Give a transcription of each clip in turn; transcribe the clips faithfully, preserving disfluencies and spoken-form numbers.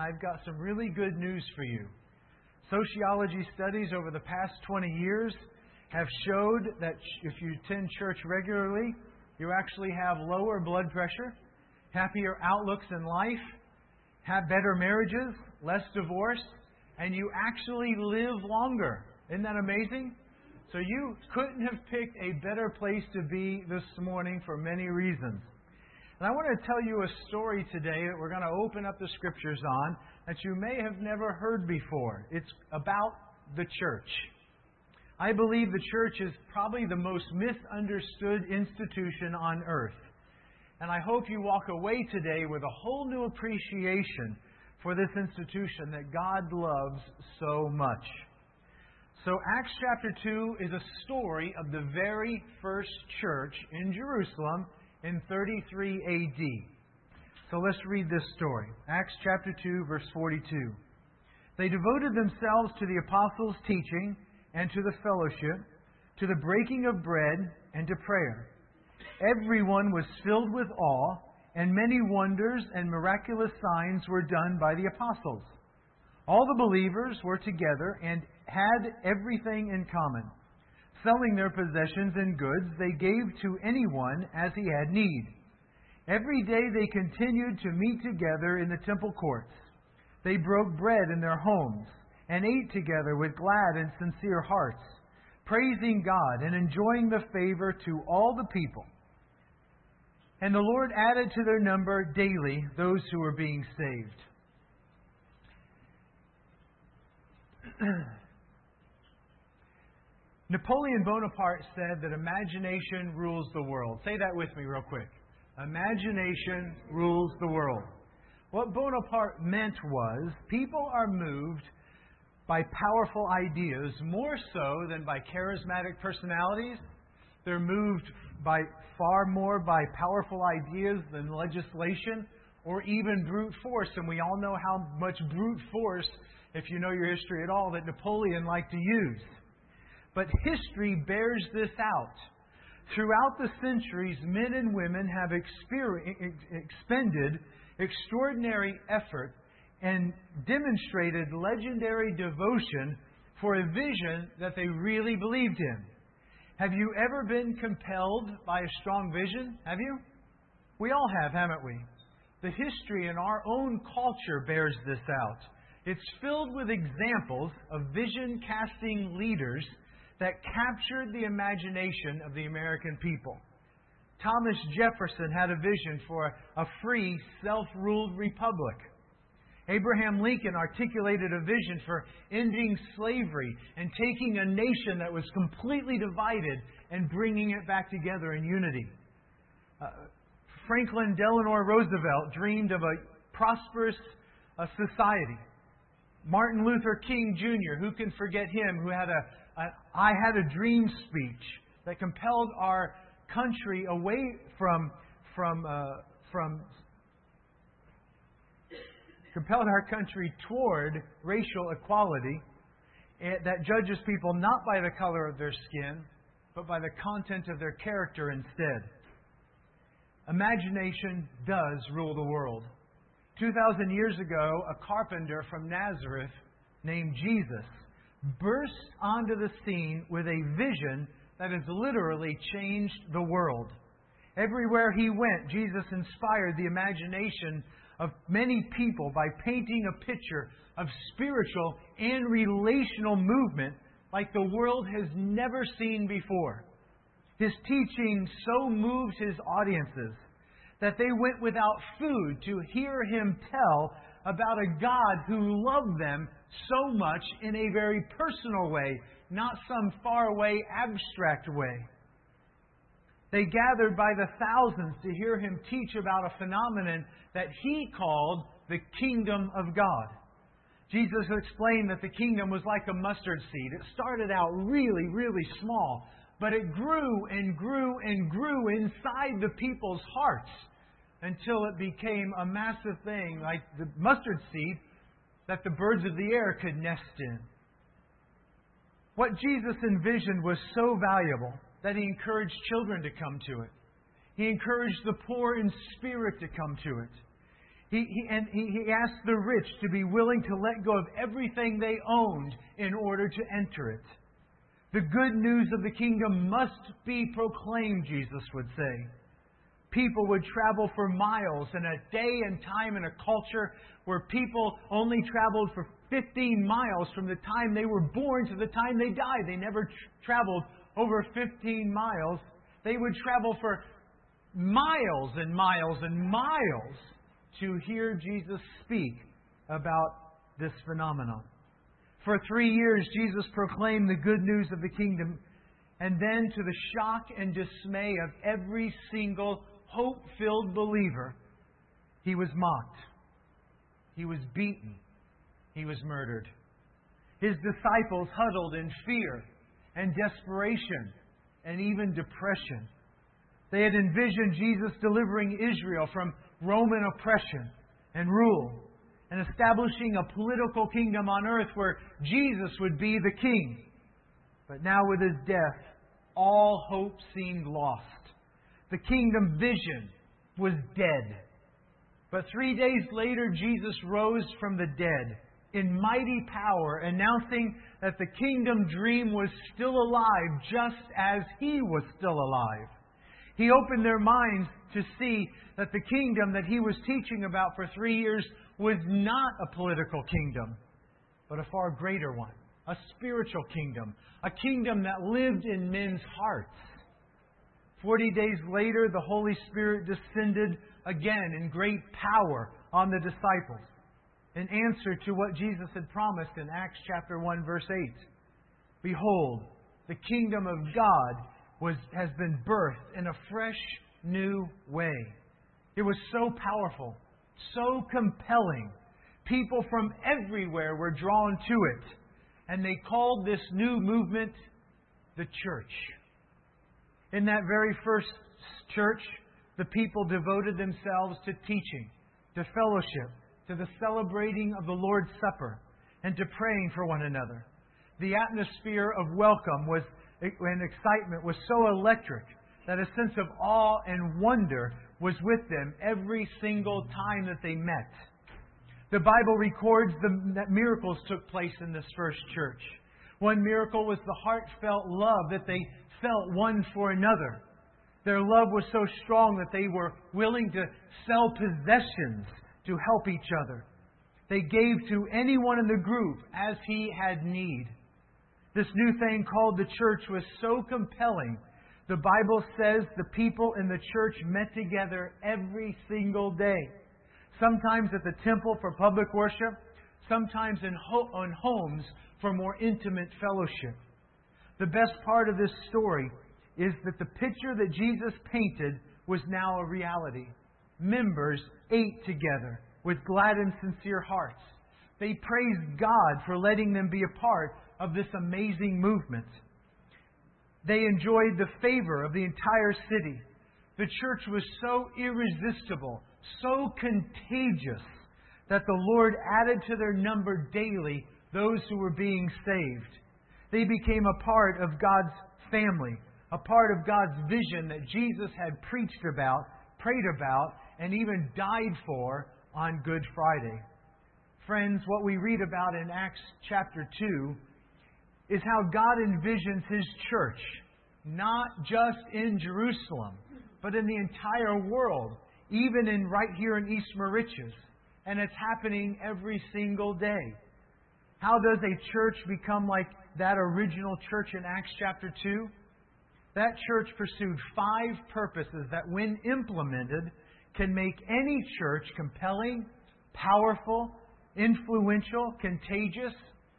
I've got some really good news for you. Sociology studies over the past twenty years have showed that if you attend church regularly, you actually have lower blood pressure, happier outlooks in life, have better marriages, less divorce, and you actually live longer. Isn't that amazing? So you couldn't have picked a better place to be this morning for many reasons. And I want to tell you a story today that we're going to open up the Scriptures on that you may have never heard before. It's about the church. I believe the church is probably the most misunderstood institution on earth. And I hope you walk away today with a whole new appreciation for this institution that God loves so much. So Acts chapter two is a story of the very first church in Jerusalem in thirty-three A D. So let's read this story. Acts chapter two, verse forty-two. They devoted themselves to the apostles' teaching and to the fellowship, to the breaking of bread and to prayer. Everyone was filled with awe, and many wonders and miraculous signs were done by the apostles. All the believers were together and had everything in common. Selling their possessions and goods, they gave to anyone as he had need. Every day they continued to meet together in the temple courts. They broke bread in their homes and ate together with glad and sincere hearts, praising God and enjoying the favor to all the people. And the Lord added to their number daily those who were being saved. Napoleon Bonaparte said that imagination rules the world. Say that with me real quick. Imagination rules the world. What Bonaparte meant was people are moved by powerful ideas more so than by charismatic personalities. They're moved by far more by powerful ideas than legislation or even brute force. And we all know how much brute force, if you know your history at all, that Napoleon liked to use. But history bears this out. Throughout the centuries, men and women have exper- expended extraordinary effort and demonstrated legendary devotion for a vision that they really believed in. Have you ever been compelled by a strong vision? Have you? We all have, haven't we? The history in our own culture bears this out. It's filled with examples of vision-casting leaders that captured the imagination of the American people. Thomas Jefferson had a vision for a free, self-ruled republic. Abraham Lincoln articulated a vision for ending slavery and taking a nation that was completely divided and bringing it back together in unity. Uh, Franklin Delano Roosevelt dreamed of a prosperous uh, society. Martin Luther King Junior, who can forget him, who had a, a I Had a Dream speech that compelled our country away from from uh, from compelled our country toward racial equality that judges people not by the color of their skin, but by the content of their character instead. Imagination does rule the world. Two thousand years ago, a carpenter from Nazareth named Jesus burst onto the scene with a vision that has literally changed the world. Everywhere he went, Jesus inspired the imagination of many people by painting a picture of spiritual and relational movement like the world has never seen before. His teaching so moved his audiences that they went without food to hear him tell about a God who loved them so much in a very personal way, not some faraway, abstract way. They gathered by the thousands to hear him teach about a phenomenon that he called the kingdom of God. Jesus explained that the kingdom was like a mustard seed. It started out really, really small, but it grew and grew and grew inside the people's hearts until it became a massive thing like the mustard seed that the birds of the air could nest in. What Jesus envisioned was so valuable that He encouraged children to come to it. He encouraged the poor in spirit to come to it. He, he, and he, he asked the rich to be willing to let go of everything they owned in order to enter it. The good news of the kingdom must be proclaimed, Jesus would say. People would travel for miles in a day and time in a culture where people only traveled for fifteen miles from the time they were born to the time they died. They never tr- traveled over fifteen miles. They would travel for miles and miles and miles to hear Jesus speak about this phenomenon. For three years, Jesus proclaimed the good news of the kingdom, and then, to the shock and dismay of every single hope-filled believer, He was mocked. He was beaten. He was murdered. His disciples huddled in fear and desperation and even depression. They had envisioned Jesus delivering Israel from Roman oppression and rule and establishing a political kingdom on earth where Jesus would be the king. But now with His death, all hope seemed lost. The kingdom vision was dead. But three days later, Jesus rose from the dead in mighty power, announcing that the kingdom dream was still alive just as He was still alive. He opened their minds to see that the kingdom that He was teaching about for three years was not a political kingdom, but a far greater one, a spiritual kingdom, a kingdom that lived in men's hearts. Forty days later, the Holy Spirit descended again in great power on the disciples, in answer to what Jesus had promised in Acts chapter one, verse eight. Behold, the kingdom of God was, has been birthed in a fresh, new way. It was so powerful, so compelling. People from everywhere were drawn to it, and they called this new movement the church. In that very first church, the people devoted themselves to teaching, to fellowship, to the celebrating of the Lord's Supper, and to praying for one another. The atmosphere of welcome was and excitement was so electric that a sense of awe and wonder was with them every single time that they met. The Bible records the, that miracles took place in this first church. One miracle was the heartfelt love that they felt one for another. Their love was so strong that they were willing to sell possessions to help each other. They gave to anyone in the group as he had need. This new thing called the church was so compelling. The Bible says the people in the church met together every single day. Sometimes at the temple for public worship, sometimes in ho- on homes for more intimate fellowship. The best part of this story is that the picture that Jesus painted was now a reality. Members ate together with glad and sincere hearts. They praised God for letting them be a part of this amazing movement. They enjoyed the favor of the entire city. The church was so irresistible, so contagious, that the Lord added to their number daily those who were being saved. They became a part of God's family, a part of God's vision that Jesus had preached about, prayed about, and even died for on Good Friday. Friends, what we read about in Acts chapter two is how God envisions His church, not just in Jerusalem, but in the entire world, even in right here in East Moriches. And it's happening every single day. How does a church become like that original church in Acts chapter two? That church pursued five purposes that, when implemented, can make any church compelling, powerful, influential, contagious,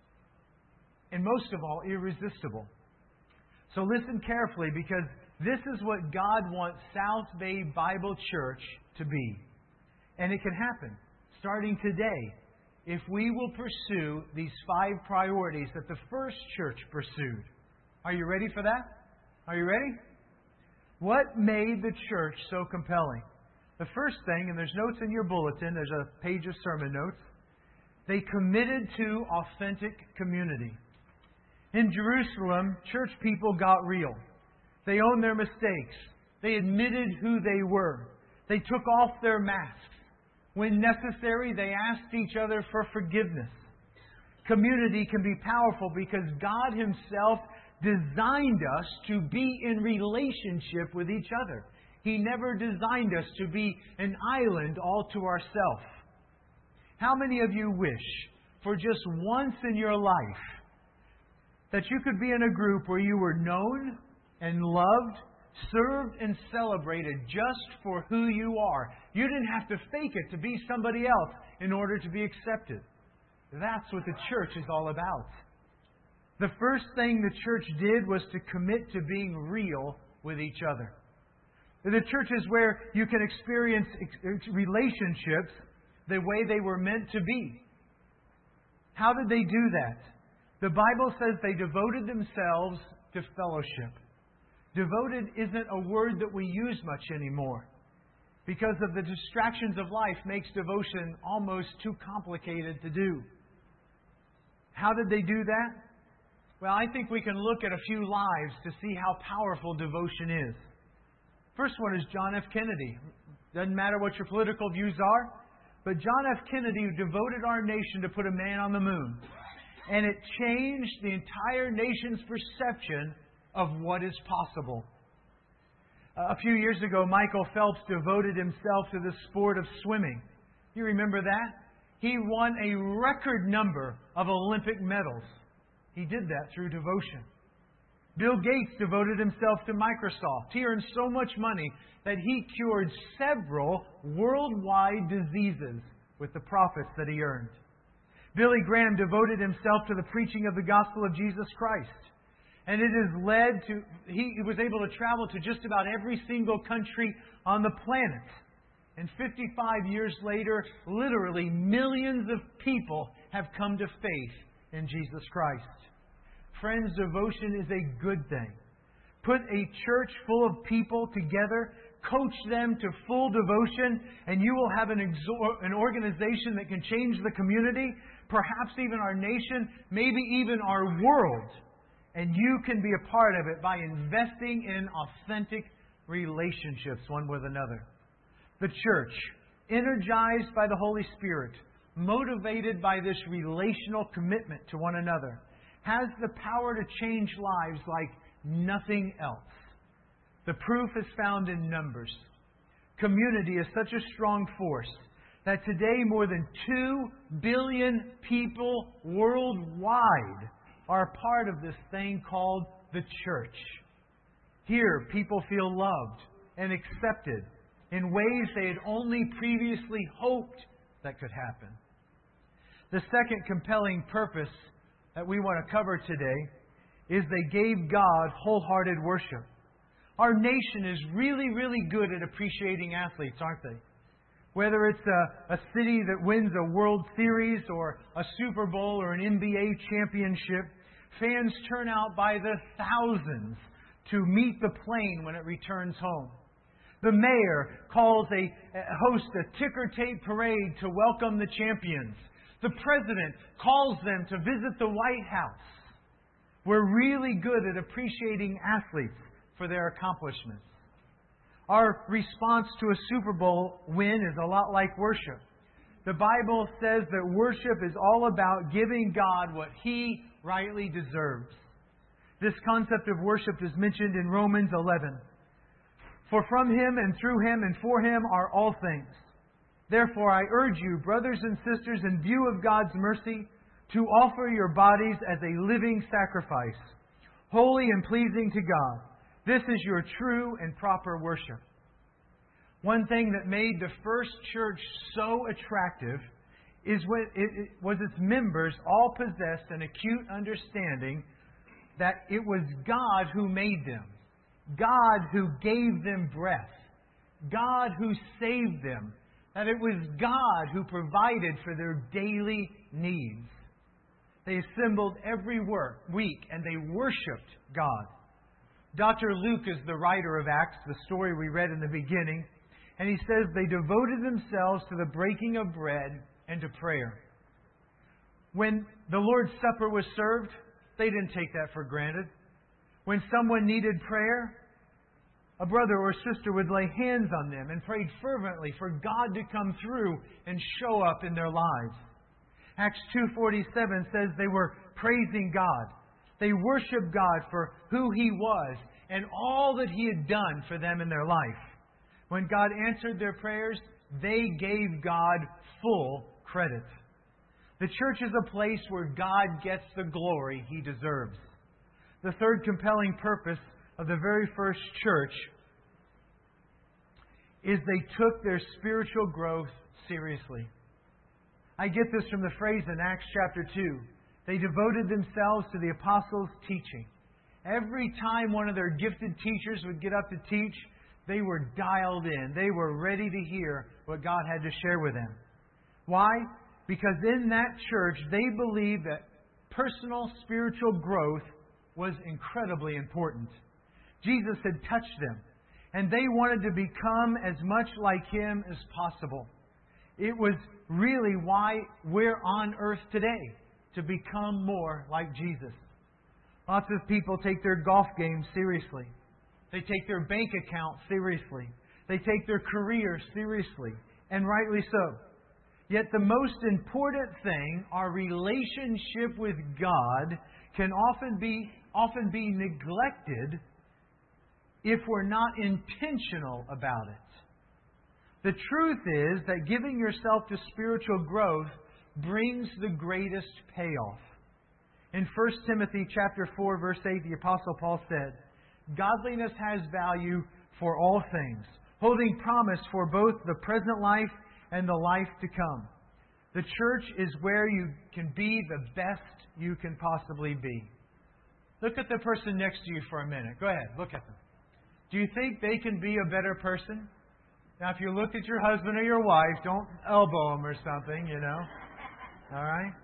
and most of all, irresistible. So listen carefully, because this is what God wants South Bay Bible Church to be. And it can happen, starting today, if we will pursue these five priorities that the first church pursued. Are you ready for that? Are you ready? What made the church so compelling? The first thing, and there's notes in your bulletin, there's a page of sermon notes, they committed to authentic community. In Jerusalem, church people got real. They owned their mistakes. They admitted who they were. They took off their masks. When necessary, they asked each other for forgiveness. Community can be powerful because God Himself designed us to be in relationship with each other. He never designed us to be an island all to ourselves. How many of you wish for just once in your life that you could be in a group where you were known and loved, served and celebrated just for who you are? You didn't have to fake it to be somebody else in order to be accepted. That's what the church is all about. The first thing the church did was to commit to being real with each other. The church is where you can experience relationships the way they were meant to be. How did they do that? The Bible says they devoted themselves to fellowship. Devoted isn't a word that we use much anymore, because of the distractions of life makes devotion almost too complicated to do. How did they do that? Well, I think we can look at a few lives to see how powerful devotion is. First one is John F. Kennedy. Doesn't matter what your political views are, but John F. Kennedy devoted our nation to put a man on the moon. And it changed the entire nation's perception of what is possible. A few years ago, Michael Phelps devoted himself to the sport of swimming. You remember that? He won a record number of Olympic medals. He did that through devotion. Bill Gates devoted himself to Microsoft. He earned so much money that he cured several worldwide diseases with the profits that he earned. Billy Graham devoted himself to the preaching of the gospel of Jesus Christ. And it has led to, he was able to travel to just about every single country on the planet. And fifty-five years later, literally millions of people have come to faith in Jesus Christ. Friends, devotion is a good thing. Put a church full of people together, coach them to full devotion, and you will have an, exor- an organization that can change the community, perhaps even our nation, maybe even our world. And you can be a part of it by investing in authentic relationships one with another. The church, energized by the Holy Spirit, motivated by this relational commitment to one another, has the power to change lives like nothing else. The proof is found in numbers. Community is such a strong force that today more than two billion people worldwide are part of this thing called the church. Here, people feel loved and accepted in ways they had only previously hoped that could happen. The second compelling purpose that we want to cover today is they gave God wholehearted worship. Our nation is really, really good at appreciating athletes, aren't they? Whether it's a, a city that wins a World Series or a Super Bowl or an N B A championship, fans turn out by the thousands to meet the plane when it returns home. The mayor calls a, hosts a ticker tape parade to welcome the champions. The president calls them to visit the White House. We're really good at appreciating athletes for their accomplishments. Our response to a Super Bowl win is a lot like worship. The Bible says that worship is all about giving God what He rightly deserves. This concept of worship is mentioned in Romans eleven. For from Him and through Him and for Him are all things. Therefore I urge you, brothers and sisters, in view of God's mercy, to offer your bodies as a living sacrifice, holy and pleasing to God. This is your true and proper worship. One thing that made the first church so attractive is when it, it was its members all possessed an acute understanding that it was God who made them, God who gave them breath, God who saved them, that it was God who provided for their daily needs. They assembled every work, week and they worshipped God. Doctor Luke is the writer of Acts, the story we read in the beginning, and he says they devoted themselves to the breaking of bread and to prayer. When the Lord's Supper was served, they didn't take that for granted. When someone needed prayer, a brother or sister would lay hands on them and prayed fervently for God to come through and show up in their lives. Acts two forty-seven says they were praising God. They worshiped God for who He was and all that He had done for them in their life. When God answered their prayers, they gave God full credit. The church is a place where God gets the glory He deserves. The third compelling purpose of the very first church is they took their spiritual growth seriously. I get this from the phrase in Acts chapter two. They devoted themselves to the apostles' teaching. Every time one of their gifted teachers would get up to teach, they were dialed in. They were ready to hear what God had to share with them. Why? Because in that church, they believed that personal spiritual growth was incredibly important. Jesus had touched them, and they wanted to become as much like Him as possible. It was really why we're on earth today, to become more like Jesus. Lots of people take their golf game seriously. They take their bank account seriously. They take their career seriously, and rightly so. Yet the most important thing, our relationship with God, can often be often be neglected if we're not intentional about it. The truth is that giving yourself to spiritual growth brings the greatest payoff. In First Timothy chapter four, verse eight, the Apostle Paul said, "Godliness has value for all things, holding promise for both the present life and the life to come." The church is where you can be the best you can possibly be. Look at the person next to you for a minute. Go ahead, look at them. Do you think they can be a better person? Now, if you look at your husband or your wife, don't elbow them or something, you know. All right?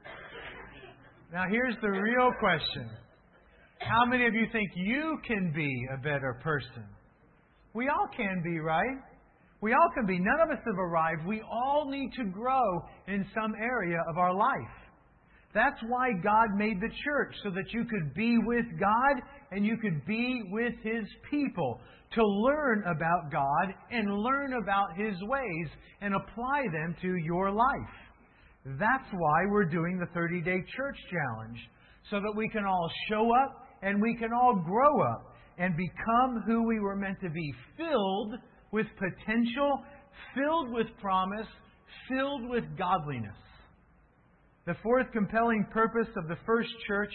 Now, here's the real question. How many of you think you can be a better person? We all can be, right? We all can be. None of us have arrived. We all need to grow in some area of our life. That's why God made the church, so that you could be with God and you could be with His people, to learn about God and learn about His ways and apply them to your life. That's why we're doing the thirty-day church challenge, so that we can all show up and we can all grow up and become who we were meant to be, filled with potential, filled with promise, filled with godliness. The fourth compelling purpose of the first church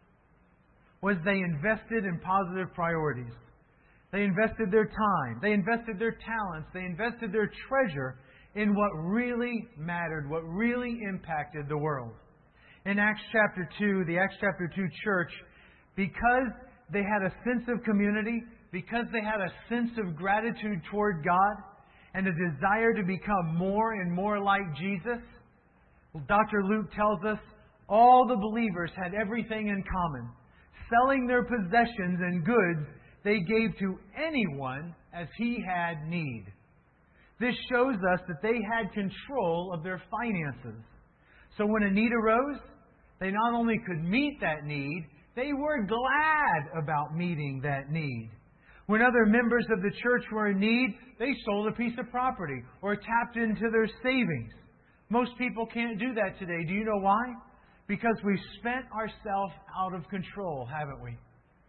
was they invested in positive priorities. They invested their time. They invested their talents. They invested their treasure in what really mattered, what really impacted the world. In Acts chapter two, the Acts chapter two church, because they had a sense of community, because they had a sense of gratitude toward God, and a desire to become more and more like Jesus, Doctor Luke tells us all the believers had everything in common. Selling their possessions and goods, they gave to anyone as he had need. This shows us that they had control of their finances. So when a need arose, they not only could meet that need, they were glad about meeting that need. When other members of the church were in need, they sold a piece of property or tapped into their savings. Most people can't do that today. Do you know why? Because we've spent ourselves out of control, haven't we?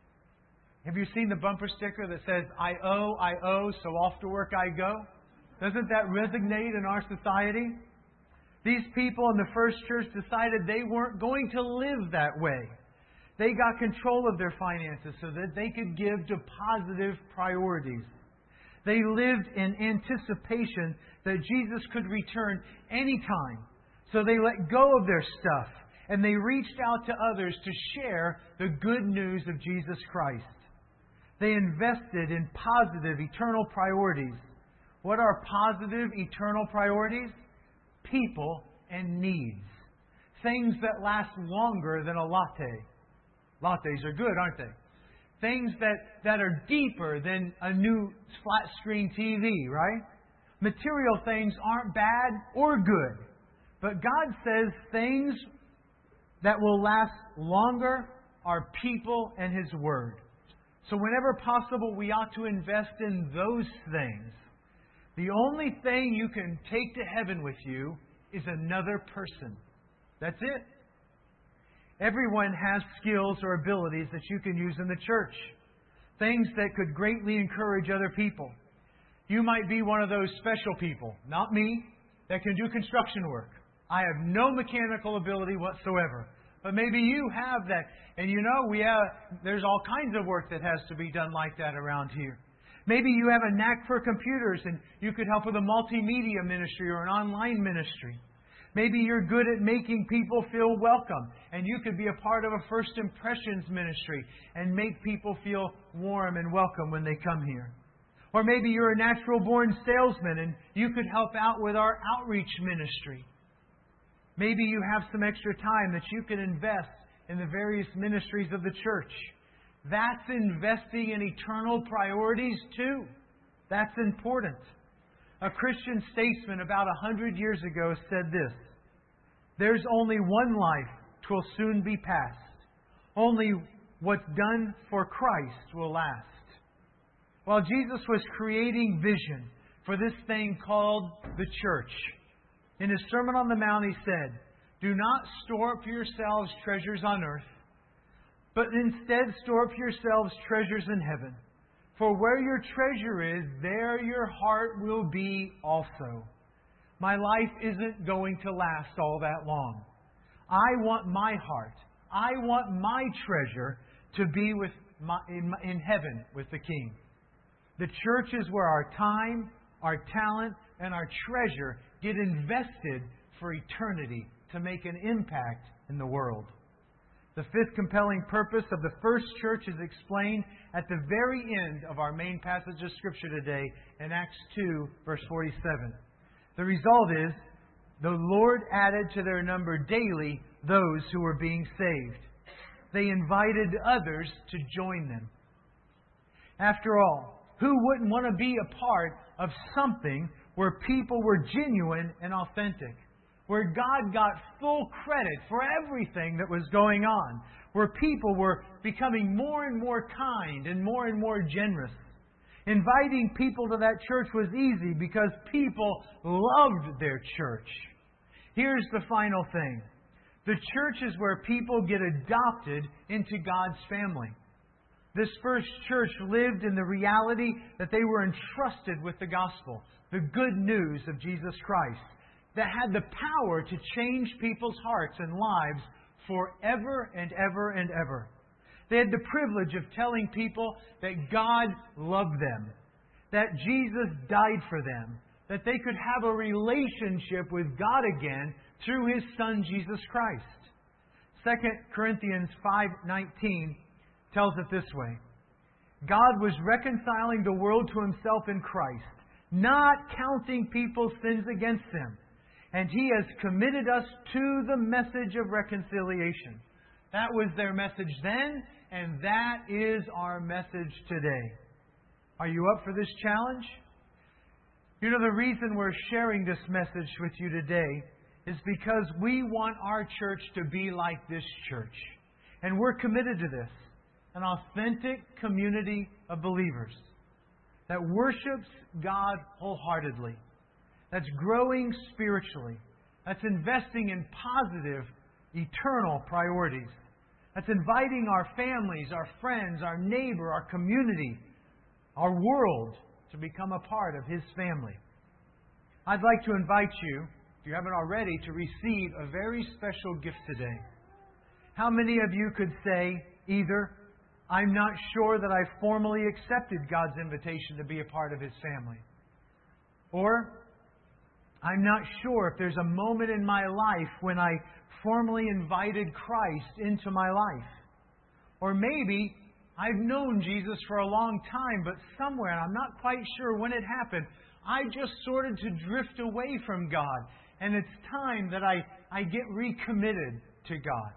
Have you seen the bumper sticker that says, "I owe, I owe, so off to work I go"? Doesn't that resonate in our society? These people in the first church decided they weren't going to live that way. They got control of their finances so that they could give to positive priorities. They lived in anticipation that Jesus could return anytime. So they let go of their stuff and they reached out to others to share the good news of Jesus Christ. They invested in positive, eternal priorities. What are positive, eternal priorities? People and needs. Things that last longer than a latte. Lattes are good, aren't they? Things that, that are deeper than a new flat screen T V, right? Material things aren't bad or good. But God says things that will last longer are people and His Word. So whenever possible, we ought to invest in those things. The only thing you can take to heaven with you is another person. That's it. Everyone has skills or abilities that you can use in the church. Things that could greatly encourage other people. You might be one of those special people, not me, that can do construction work. I have no mechanical ability whatsoever. But maybe you have that. And you know, we have, there's all kinds of work that has to be done like that around here. Maybe you have a knack for computers and you could help with a multimedia ministry or an online ministry. Maybe you're good at making people feel welcome and you could be a part of a First Impressions ministry and make people feel warm and welcome when they come here. Or maybe you're a natural-born salesman and you could help out with our outreach ministry. Maybe you have some extra time that you can invest in the various ministries of the church. That's investing in eternal priorities too. That's important. A Christian statesman about a hundred years ago said this: "There's only one life, 'twill soon be past. Only what's done for Christ will last." While Jesus was creating vision for this thing called the church, in His Sermon on the Mount He said, "Do not store up for yourselves treasures on earth, but instead store up for yourselves treasures in heaven. For where your treasure is, there your heart will be also." My life isn't going to last all that long. I want my heart, I want my treasure to be with my, in, in heaven with the King. The church is where our time, our talent, and our treasure get invested for eternity to make an impact in the world. The fifth compelling purpose of the first church is explained at the very end of our main passage of Scripture today in Acts two, verse forty-seven. The result is, the Lord added to their number daily those who were being saved. They invited others to join them. After all, who wouldn't want to be a part of something where people were genuine and authentic? Where God got full credit for everything that was going on. Where people were becoming more and more kind and more and more generous. Inviting people to that church was easy because people loved their church. Here's the final thing. The church is where people get adopted into God's family. This first church lived in the reality that they were entrusted with the gospel, the good news of Jesus Christ, that had the power to change people's hearts and lives forever and ever and ever. They had the privilege of telling people that God loved them, that Jesus died for them, that they could have a relationship with God again through His Son, Jesus Christ. Second Corinthians five nineteen tells it this way: "God was reconciling the world to Himself in Christ, not counting people's sins against them. And He has committed us to the message of reconciliation." That was their message then, and that is our message today. Are you up for this challenge? You know, the reason we're sharing this message with you today is because we want our church to be like this church. And we're committed to this. An authentic community of believers that worships God wholeheartedly. That's growing spiritually. That's investing in positive, eternal priorities. That's inviting our families, our friends, our neighbor, our community, our world to become a part of His family. I'd like to invite you, if you haven't already, to receive a very special gift today. How many of you could say either, "I'm not sure that I've formally accepted God's invitation to be a part of His family," or "I'm not sure if there's a moment in my life when I formally invited Christ into my life." Or maybe, "I've known Jesus for a long time, but somewhere, and I'm not quite sure when it happened, I just started to drift away from God, and it's time that I, I get recommitted to God."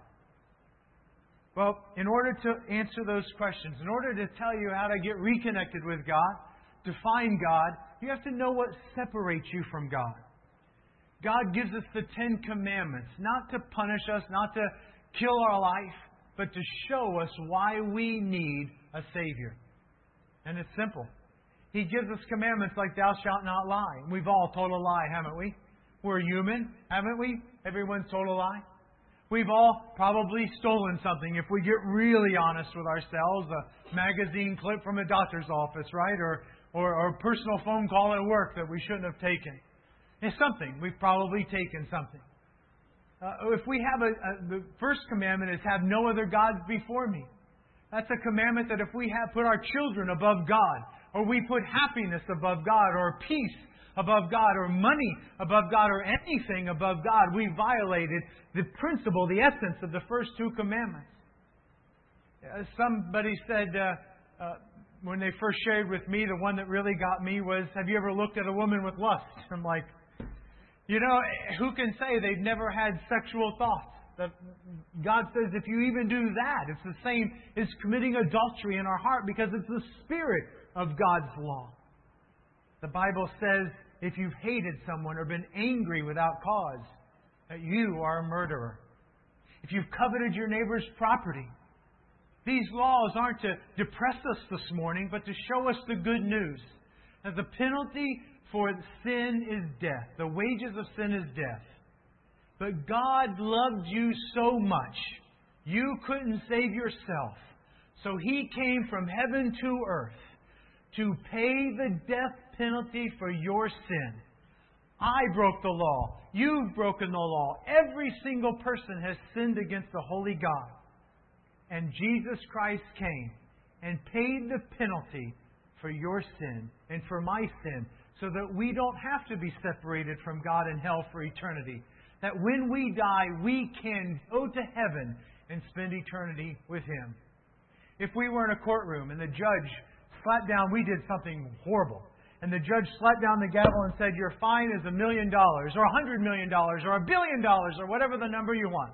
Well, in order to answer those questions, in order to tell you how to get reconnected with God, to find God, you have to know what separates you from God. God gives us the Ten Commandments, not to punish us, not to kill our life, but to show us why we need a Savior. And it's simple. He gives us commandments like thou shalt not lie. We've all told a lie, haven't we? We're human, haven't we? Everyone's told a lie. We've all probably stolen something if we get really honest with ourselves. A magazine clip from a doctor's office, right? Or, or, or a personal phone call at work that we shouldn't have taken. It's something. We've probably taken something. Uh, if we have a, a, the first commandment is have no other gods before me. That's a commandment that if we have put our children above God, or we put happiness above God, or peace above God, or money above God, or anything above God, we violated the principle, the essence of the first two commandments. Uh, somebody said, uh, uh, when they first shared with me, the one that really got me was, have you ever looked at a woman with lust? I'm like, you know, who can say they've never had sexual thoughts? That God says if you even do that, it's the same as committing adultery in our heart because it's the spirit of God's law. The Bible says if you've hated someone or been angry without cause, that you are a murderer. If you've coveted your neighbor's property. These laws aren't to depress us this morning, but to show us the good news. That the penalty for sin is death. The wages of sin is death. But God loved you so much, you couldn't save yourself. So He came from heaven to earth to pay the death penalty for your sin. I broke the law. You've broken the law. Every single person has sinned against the holy God. And Jesus Christ came and paid the penalty for your sin and for my sin so that we don't have to be separated from God in hell for eternity. That when we die, we can go to heaven and spend eternity with Him. If we were in a courtroom and the judge slapped down, we did something horrible, and the judge slapped down the gavel and said, your fine is a million dollars, or a hundred million dollars, or a billion dollars, or whatever the number you want.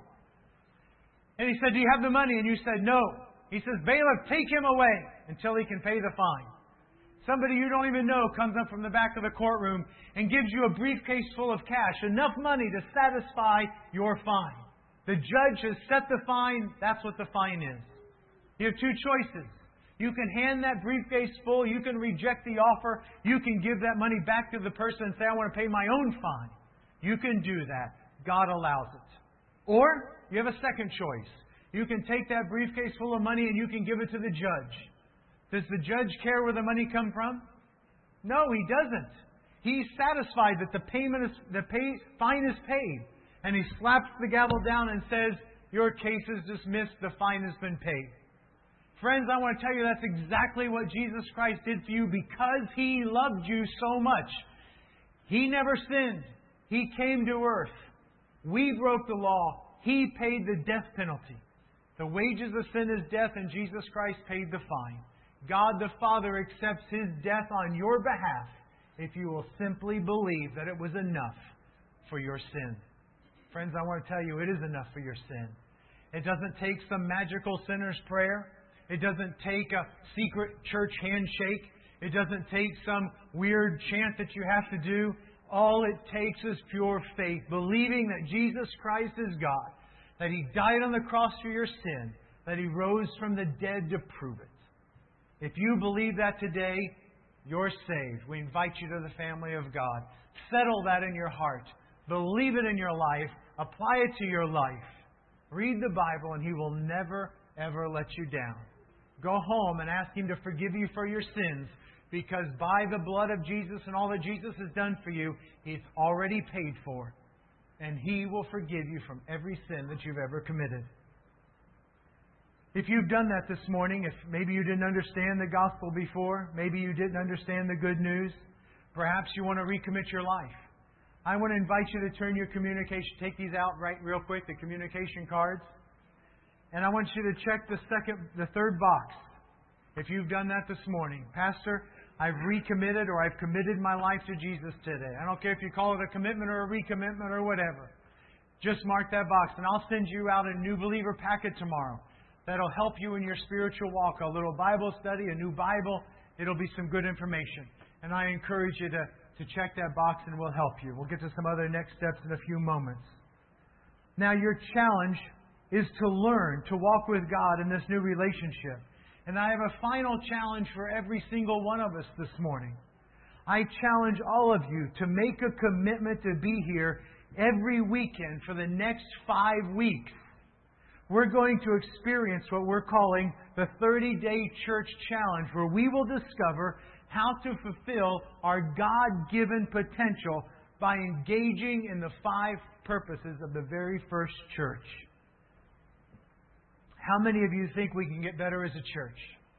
And he said, do you have the money? And you said, no. He says, bailiff, take him away until he can pay the fine. Somebody you don't even know comes up from the back of the courtroom and gives you a briefcase full of cash, enough money to satisfy your fine. The judge has set the fine. That's what the fine is. You have two choices. You can hand that briefcase full. You can reject the offer. You can give that money back to the person and say, I want to pay my own fine. You can do that. God allows it. Or you have a second choice. You can take that briefcase full of money and you can give it to the judge. Does the judge care where the money comes from? No, he doesn't. He's satisfied that the payment is the pay, fine is paid. And he slaps the gavel down and says, your case is dismissed, the fine has been paid. Friends, I want to tell you that's exactly what Jesus Christ did for you because He loved you so much. He never sinned. He came to earth. We broke the law. He paid the death penalty. The wages of sin is death, and Jesus Christ paid the fine. God the Father accepts His death on your behalf if you will simply believe that it was enough for your sin. Friends, I want to tell you it is enough for your sin. It doesn't take some magical sinner's prayer. It doesn't take a secret church handshake. It doesn't take some weird chant that you have to do. All it takes is pure faith, believing that Jesus Christ is God, that He died on the cross for your sin, that He rose from the dead to prove it. If you believe that today, you're saved. We invite you to the family of God. Settle that in your heart. Believe it in your life. Apply it to your life. Read the Bible and He will never, ever let you down. Go home and ask Him to forgive you for your sins because by the blood of Jesus and all that Jesus has done for you, He's already paid for. And He will forgive you from every sin that you've ever committed. If you've done that this morning, if maybe you didn't understand the gospel before, maybe you didn't understand the good news, perhaps you want to recommit your life. I want to invite you to turn your communication, take these out right real quick, the communication cards. And I want you to check the second, the third box. If you've done that this morning, Pastor, I've recommitted or I've committed my life to Jesus today. I don't care if you call it a commitment or a recommitment or whatever. Just mark that box and I'll send you out a new believer packet tomorrow. That'll help you in your spiritual walk. A little Bible study, a new Bible. It'll be some good information. And I encourage you to, to check that box and we'll help you. We'll get to some other next steps in a few moments. Now, your challenge is to learn to walk with God in this new relationship. And I have a final challenge for every single one of us this morning. I challenge all of you to make a commitment to be here every weekend for the next five weeks. We're going to experience what we're calling the thirty-day Church Challenge, where we will discover how to fulfill our God-given potential by engaging in the five purposes of the very first church. How many of you think we can get better as a church?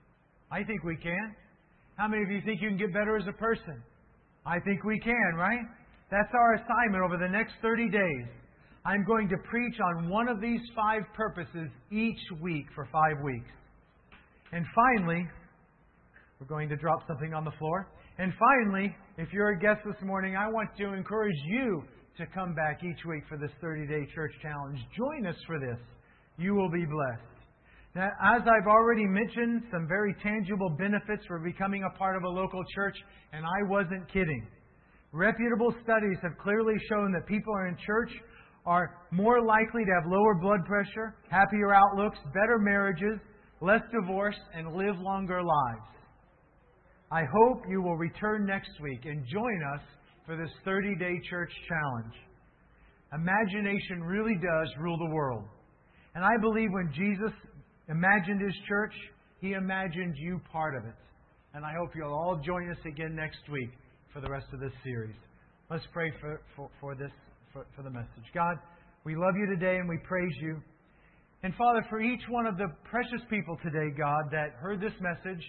I think we can. How many of you think you can get better as a person? I think we can, right? That's our assignment over the next thirty days. I'm going to preach on one of these five purposes each week for five weeks. And finally, we're going to drop something on the floor. And finally, if you're a guest this morning, I want to encourage you to come back each week for this thirty-day church challenge. Join us for this. You will be blessed. Now, as I've already mentioned, some very tangible benefits for becoming a part of a local church, and I wasn't kidding. Reputable studies have clearly shown that people in church are more likely to have lower blood pressure, happier outlooks, better marriages, less divorce, and live longer lives. I hope you will return next week and join us for this thirty-day church challenge. Imagination really does rule the world. And I believe when Jesus imagined His church, He imagined you part of it. And I hope you'll all join us again next week for the rest of this series. Let's pray for, for, for this, for, for the message. God, we love You today and we praise You. And Father, for each one of the precious people today, God, that heard this message,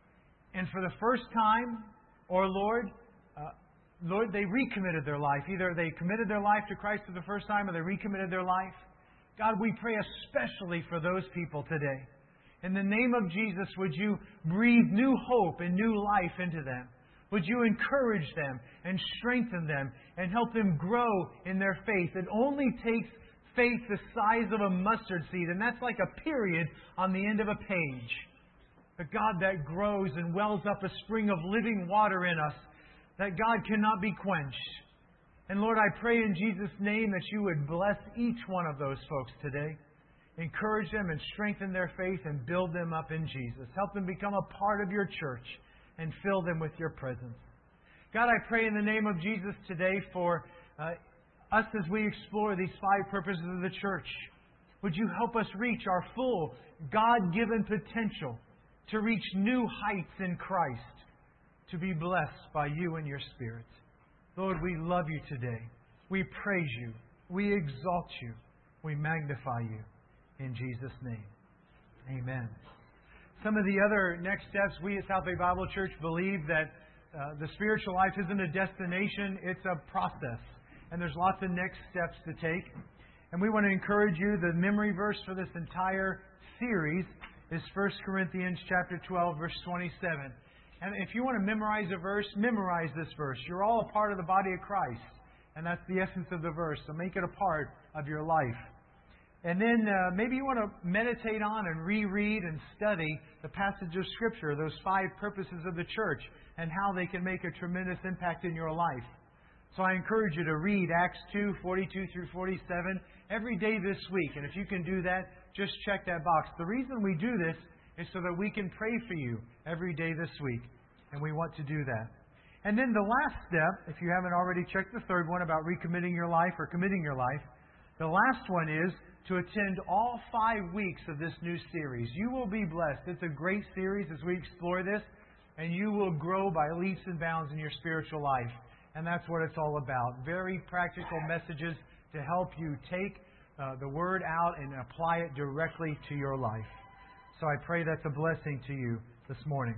and for the first time, or Lord, uh, Lord, they recommitted their life. Either they committed their life to Christ for the first time or they recommitted their life. God, we pray especially for those people today. In the name of Jesus, would You breathe new hope and new life into them? Would You encourage them and strengthen them and help them grow in their faith? It only takes faith the size of a mustard seed, and that's like a period on the end of a page. But God, that grows and wells up a spring of living water in us that God cannot be quenched. And Lord, I pray in Jesus' name that You would bless each one of those folks today. Encourage them and strengthen their faith and build them up in Jesus. Help them become a part of Your church and fill them with Your presence. God, I pray in the name of Jesus today for uh, us as we explore these five purposes of the church. Would You help us reach our full God-given potential to reach new heights in Christ, to be blessed by You and Your Spirit. Lord, we love You today. We praise You. We exalt You. We magnify You. In Jesus' name, amen. Some of the other next steps, we at South Bay Bible Church believe that uh, the spiritual life isn't a destination, it's a process. And there's lots of next steps to take. And we want to encourage you, the memory verse for this entire series is First Corinthians chapter twelve, verse twenty-seven. And if you want to memorize a verse, memorize this verse. You're all a part of the body of Christ. And that's the essence of the verse. So make it a part of your life. And then uh, maybe you want to meditate on and reread and study the passage of Scripture, those five purposes of the church, and how they can make a tremendous impact in your life. So I encourage you to read Acts two, forty-two through forty-seven every day this week. And if you can do that, just check that box. The reason we do this is so that we can pray for you every day this week. And we want to do that. And then the last step, if you haven't already checked the third one about recommitting your life or committing your life, the last one is to attend all five weeks of this new series. You will be blessed. It's a great series as we explore this, and you will grow by leaps and bounds in your spiritual life. And that's what it's all about. Very practical messages to help you take uh, the Word out and apply it directly to your life. So I pray that's a blessing to you this morning.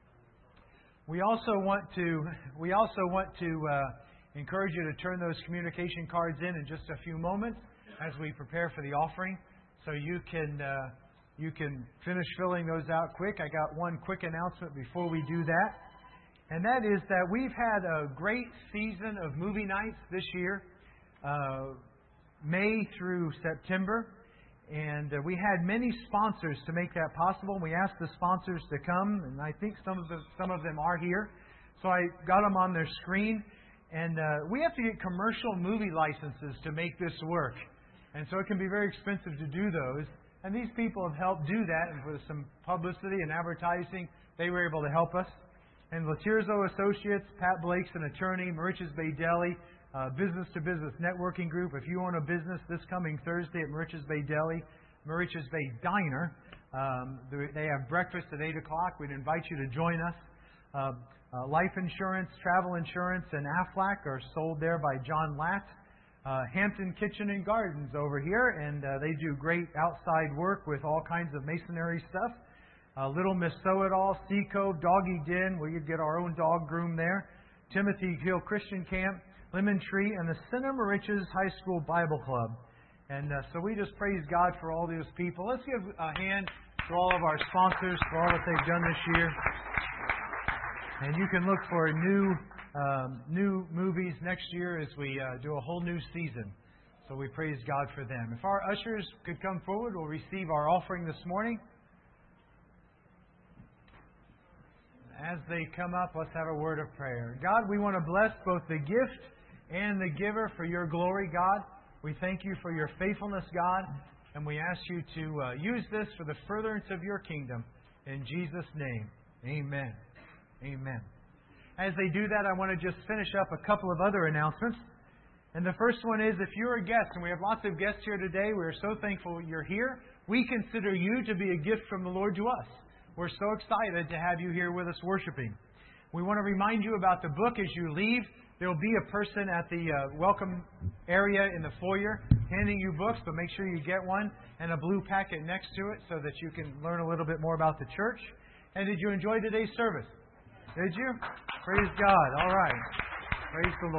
We also want to we also want to uh, encourage you to turn those communication cards in in just a few moments as we prepare for the offering, so you can uh, you can finish filling those out quick. I got one quick announcement before we do that, and that is that we've had a great season of movie nights this year, uh, May through September, and uh, we had many sponsors to make that possible. We asked the sponsors to come, and I think some of the, some of them are here, so I got them on their screen. And uh, we have to get commercial movie licenses to make this work. And so it can be very expensive to do those. And these people have helped do that, and with some publicity and advertising, they were able to help us. And Latirzo Associates, Pat Blake's an attorney, Moriches Bay Deli, uh, business-to-business networking group. If you own a business this coming Thursday at Moriches Bay Deli, Moriches Bay Diner, um, they have breakfast at eight o'clock. We'd invite you to join us. Uh, uh, life insurance, travel insurance, and Aflac are sold there by John Latt. Uh, Hampton Kitchen and Gardens over here, and uh, they do great outside work with all kinds of masonry stuff. Uh, Little Miss Sew-It-All, Sea Cove, Doggy Den, where you get our own dog groom there. Timothy Hill Christian Camp, Lemon Tree, and the Center Moriches High School Bible Club. And uh, so we just praise God for all those people. Let's give a hand to all of our sponsors for all that they've done this year. And you can look for new um, new movies next year as we uh, do a whole new season. So we praise God for them. If our ushers could come forward, we'll receive our offering this morning. As they come up, let's have a word of prayer. God, we want to bless both the gift and the giver for your glory, God. We thank you for your faithfulness, God, and we ask you to uh, use this for the furtherance of your kingdom. In Jesus' name, amen. Amen. As they do that, I want to just finish up a couple of other announcements. And the first one is, if you're a guest, and we have lots of guests here today, we're so thankful you're here. We consider you to be a gift from the Lord to us. We're so excited to have you here with us worshiping. We want to remind you about the book as you leave. There will be a person at the uh, welcome area in the foyer handing you books, but make sure you get one and a blue packet next to it so that you can learn a little bit more about the church. And did you enjoy today's service? Did you? Praise God. All right. Praise the Lord.